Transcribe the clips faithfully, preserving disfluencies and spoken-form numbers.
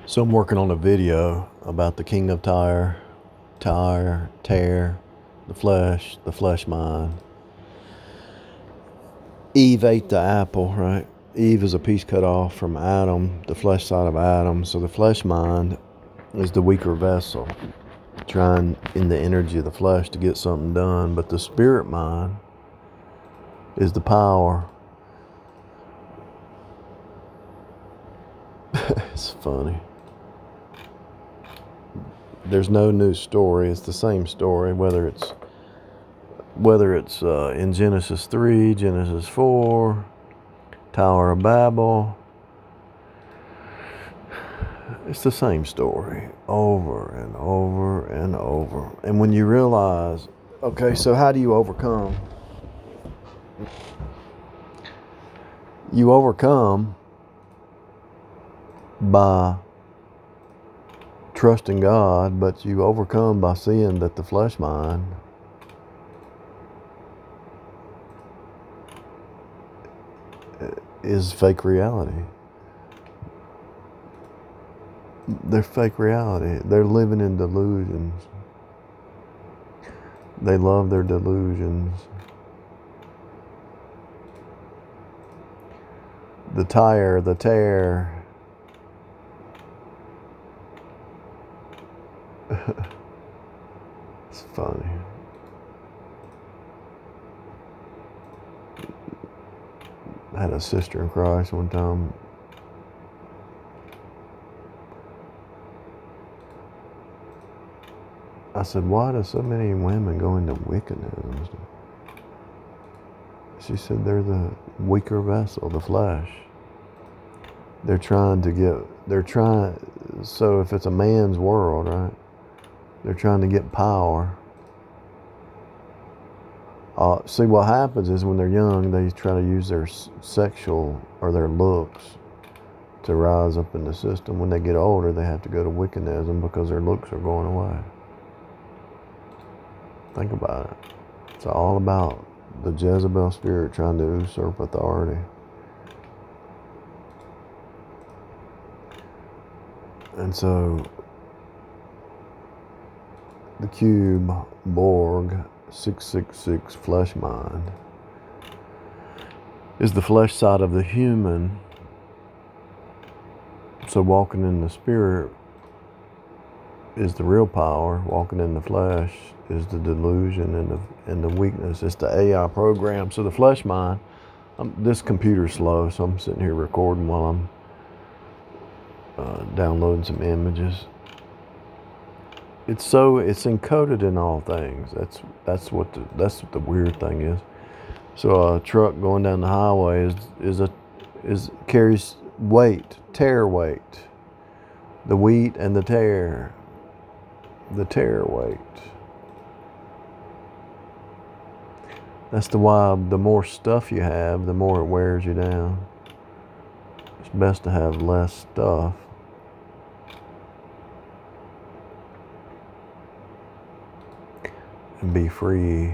So I'm working on a video about the king of Tyre, Tyre, Tear, the flesh, the flesh mind. Eve ate the apple, right? Eve is a piece cut off from Adam, the flesh side of Adam. So the flesh mind is the weaker vessel, trying in the energy of the flesh to get something done. But the spirit mind is the power. It's funny. There's no new story. It's the same story, whether it's whether it's uh, in Genesis three, Genesis four, Tower of Babel. It's the same story over and over and over. And when you realize, okay, so how do you overcome? You overcome by trusting God, but you overcome by seeing that the flesh mind is fake reality. They're fake reality. They're living in delusions. They love their delusions. The tire, the tear. It's funny. I had a sister in Christ one time. I said, why do so many women go into wickedness? She said, they're the weaker vessel, the flesh. They're trying to get, they're trying, so if it's a man's world, right? They're trying to get power. Uh, see, what happens is when they're young, they try to use their sexual or their looks to rise up in the system. When they get older, they have to go to wickedism because their looks are going away. Think about it. It's all about the Jezebel spirit trying to usurp authority. And so the cube, Borg, six six six flesh mind, is the flesh side of the human. So walking in the spirit is the real power. Walking in the flesh is the delusion and the and the weakness. It's the A I program. So the flesh mind, I'm, this computer's slow, so I'm sitting here recording while I'm uh, downloading some images. It's so it's encoded in all things. That's that's what the that's what the weird thing is. So a truck going down the highway is is a is carries weight, tear weight, the wheat and the tear, the tear weight. That's the why the more stuff you have, the more it wears you down. It's best to have less stuff. And be free.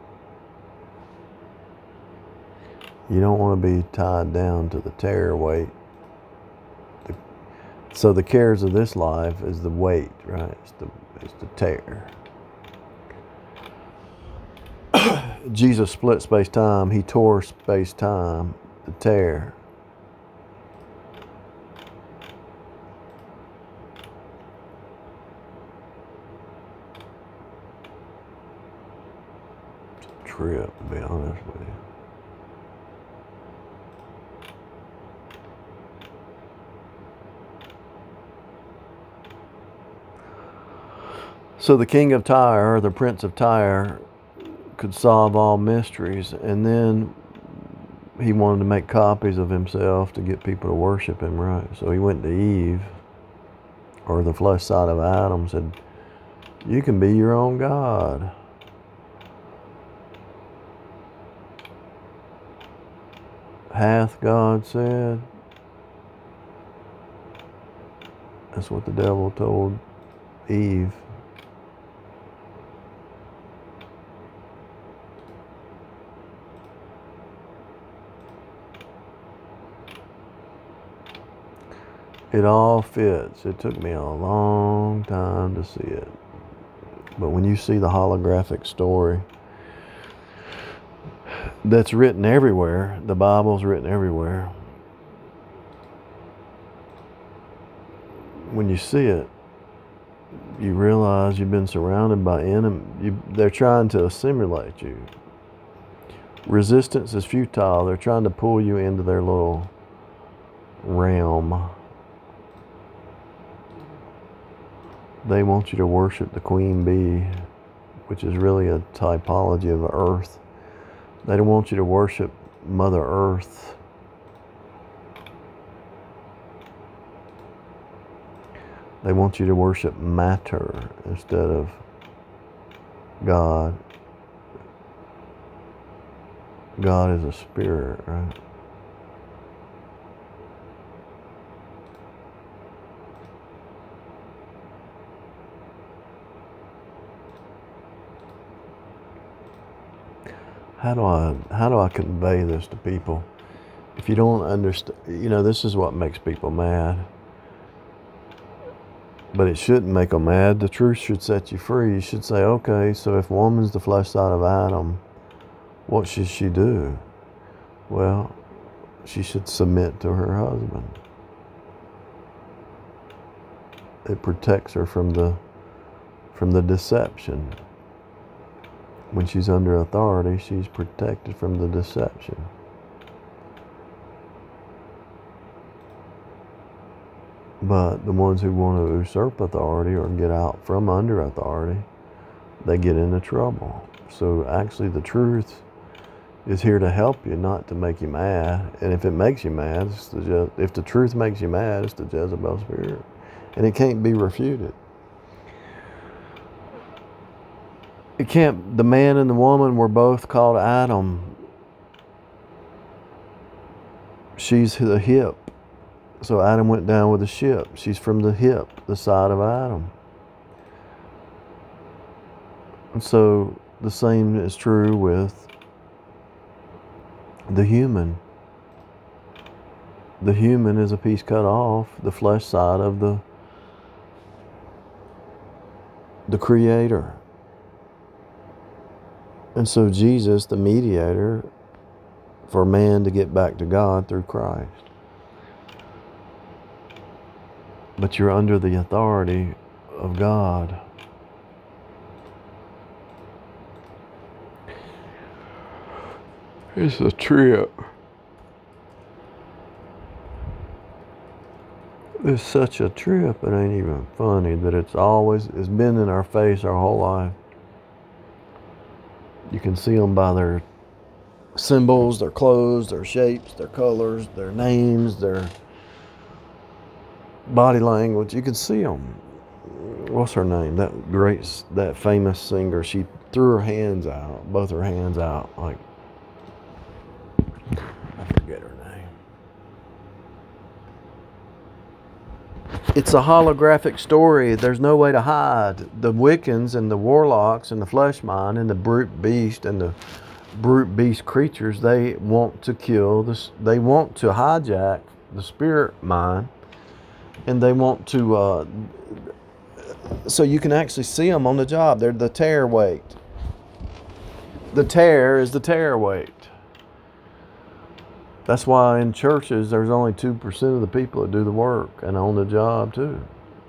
You don't want to be tied down to the tear weight. The, so the cares of this life is the weight, right? It's the, it's the tear. Jesus split space-time. He tore space-time, the tear. It's a trip, to be honest with you. So the king of Tyre, or the prince of Tyre, could solve all mysteries, and then he wanted to make copies of himself to get people to worship him, right? So he went to Eve, or the flesh side of Adam, said, you can be your own God. Hath God said? That's what the devil told Eve. It all fits. It took me a long time to see it. But when you see the holographic story that's written everywhere, the Bible's written everywhere, when you see it, you realize you've been surrounded by enemy. You, they're trying to assimilate you. Resistance is futile. They're trying to pull you into their little realm. They want you to worship the queen bee, which is really a typology of Earth. They don't want you to worship Mother Earth. They want you to worship matter instead of God. God is a spirit, right? How do I how do I convey this to people? If you don't understand, you know, this is what makes people mad. But it shouldn't make them mad. The truth should set you free. You should say, okay, so if woman's the flesh side of Adam, what should she do? Well, she should submit to her husband. It protects her from the from the deception. When she's under authority, she's protected from the deception. But the ones who want to usurp authority or get out from under authority, they get into trouble. So actually the truth is here to help you, not to make you mad. And if it makes you mad, it's the Je- if the truth makes you mad, it's the Jezebel spirit. And it can't be refuted. It can't, the man and the woman were both called Adam. She's the hip. So Adam went down with the ship. She's from the hip, the side of Adam. And so the same is true with the human. The human is a piece cut off, the flesh side of the, the Creator. And so Jesus, the mediator for man to get back to God through Christ. But you're under the authority of God. It's a trip. It's such a trip, it ain't even funny that it's always, it's been in our face our whole life. You can see them by their symbols, their clothes, their shapes, their colors, their names, their body language. You can see them. What's her name? That great, that famous singer. She threw her hands out, both her hands out, like, I forget her name. It's a holographic story. There's no way to hide. The Wiccans and the warlocks and the flesh mind and the brute beast and the brute beast creatures, they want to kill this. They want to hijack the spirit mind, and they want to. Uh, so you can actually see them on the job. They're the tear weight. The tear is the tear weight. That's why in churches there's only two percent of the people that do the work and on the job too.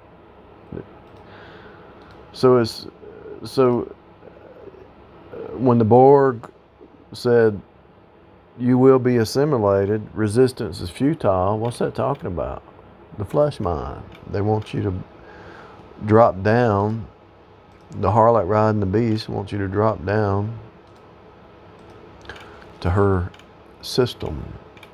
So it's so when the Borg said you will be assimilated, resistance is futile, what's that talking about? The flesh mind. They want you to drop down. The harlot riding the beast wants you to drop down to her system.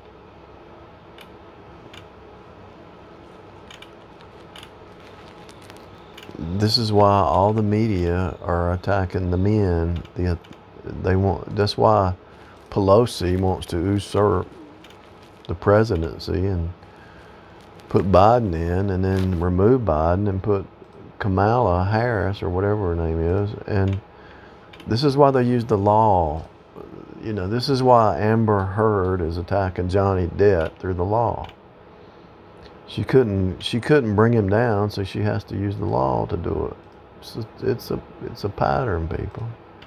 This is why all the media are attacking the men. The, they want. That's why Pelosi wants to usurp the presidency and put Biden in, and then remove Biden and put Kamala Harris or whatever her name is. And this is why they use the law. You know, this is why Amber Heard is attacking Johnny Depp through the law. She couldn't she couldn't bring him down, so she has to use the law to do it. It's a, it's a, it's a pattern, people.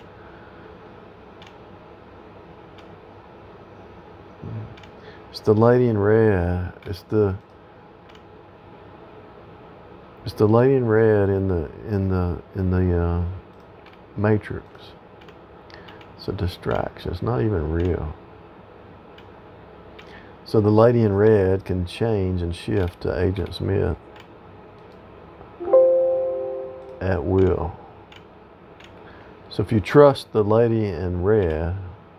It's the lady in red. It's the it's the lady in red in the in the in the uh, Matrix. It's a distraction. It's not even real. So the lady in red can change and shift to Agent Smith at will. So if you trust the lady in red,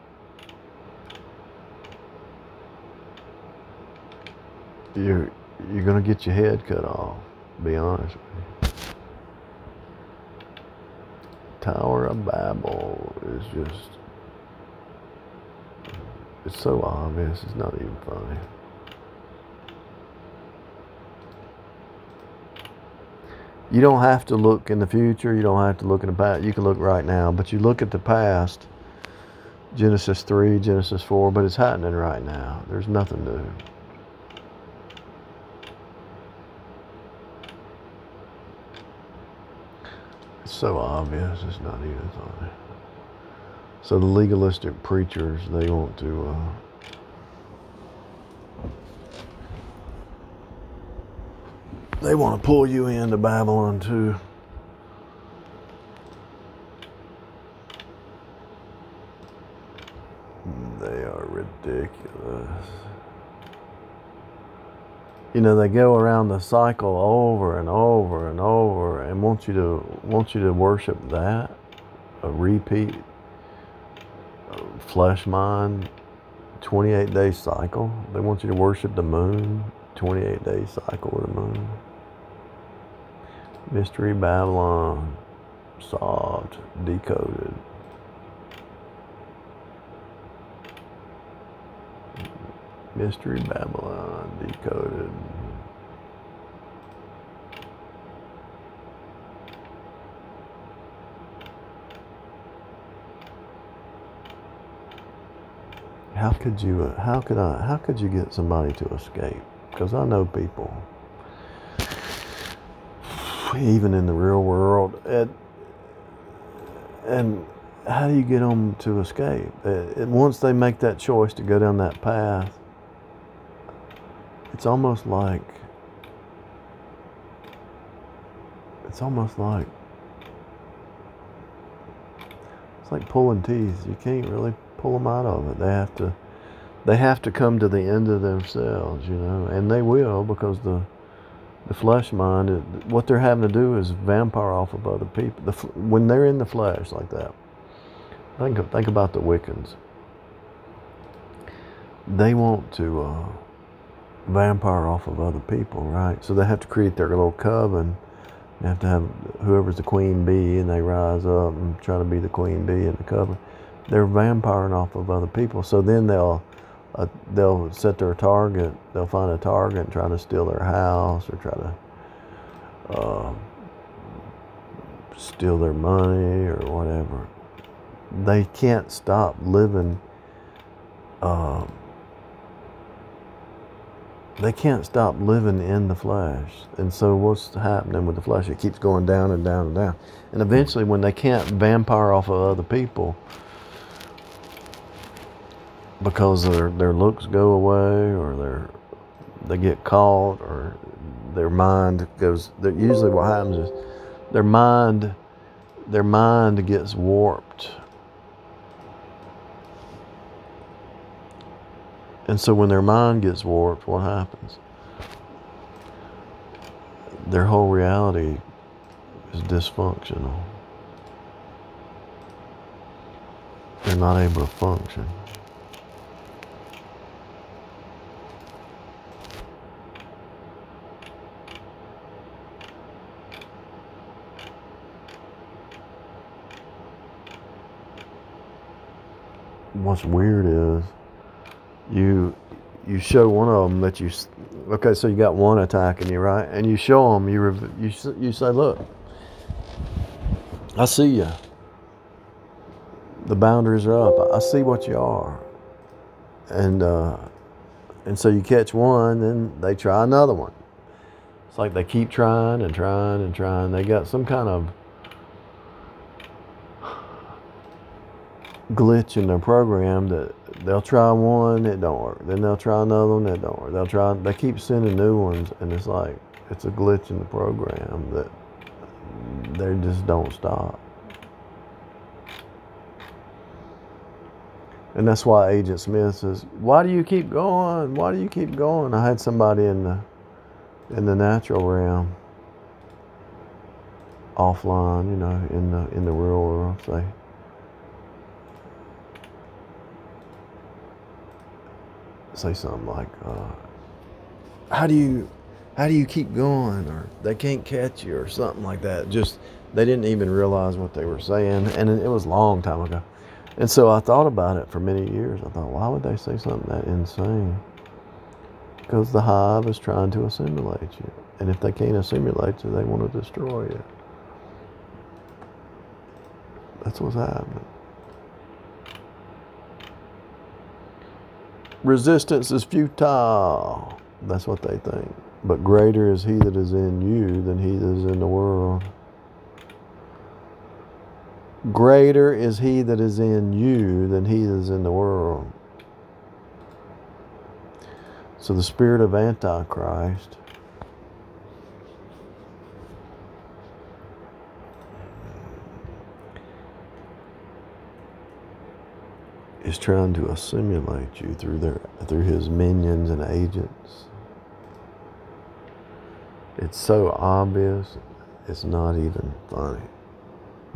you're you're gonna get your head cut off. Be honest with you. Tower of Babel is just, it's so obvious, it's not even funny. You don't have to look in the future, you don't have to look in the past, you can look right now, but you look at the past, Genesis three, Genesis four, but it's happening right now. There's nothing new. It's so obvious, it's not even funny. So the legalistic preachers, they want to uh, they want to pull you into Babylon too. They are ridiculous. You know, they go around the cycle over and over and over and want you to want you to worship that, a repeat, a flesh mind, twenty-eight day cycle. They want you to worship the moon, twenty-eight day cycle with the moon. Mystery Babylon, solved, decoded. Mystery Babylon, decoded. How could you, uh, how could I, how could you get somebody to escape? Because I know people, even in the real world, and, and how do you get them to escape? It, once they make that choice to go down that path, it's almost like, it's almost like, it's like pulling teeth. You can't really pull them out of it. They have to, they have to come to the end of themselves, you know, and they will, because the, the flesh mind, what they're having to do is vampire off of other people. The, when they're in the flesh like that, think, think about the Wiccans. They want to uh, vampire off of other people, right? So they have to create their little coven. They have to have whoever's the queen bee, and they rise up and try to be the queen bee in the coven. They're vampiring off of other people. So then they'll uh, they'll set their target. They'll find a target and try to steal their house, or try to uh, steal their money or whatever. They can't stop living. Uh, They can't stop living in the flesh. And so what's happening with the flesh? It keeps going down and down and down. And eventually, when they can't vampire off of other people because their their looks go away, or their they get caught, or their mind goes, usually what happens is their mind their mind gets warped. And so when their mind gets warped, what happens? Their whole reality is dysfunctional. They're not able to function. What's weird is, You you show one of them that you, okay, so you got one attacking you, right? And you show them, you you you say, look, I see you. The boundaries are up. I see what you are. And uh, and so you catch one, then they try another one. It's like they keep trying and trying and trying. They got some kind of glitch in their program that they'll try one, it don't work. Then they'll try another one, it don't work. They'll try. They keep sending new ones, and it's like it's a glitch in the program that they just don't stop. And that's why Agent Smith says, "Why do you keep going? Why do you keep going?" I had somebody in the in the natural realm, offline, you know, in the in the real world, say, say something like, uh, "How do you, how do you keep going?" Or "They can't catch you," or something like that. Just they didn't even realize what they were saying, and it was a long time ago. And so I thought about it for many years. I thought, why would they say something that insane? Because the hive is trying to assimilate you. And if they can't assimilate you, they want to destroy you. That's what's happening. Resistance is futile. That's what they think. But greater is he that is in you than he that is in the world. Greater is he that is in you than he that is in the world. So the spirit of Antichrist is trying to assimilate you through their through his minions and agents. It's so obvious, it's not even funny.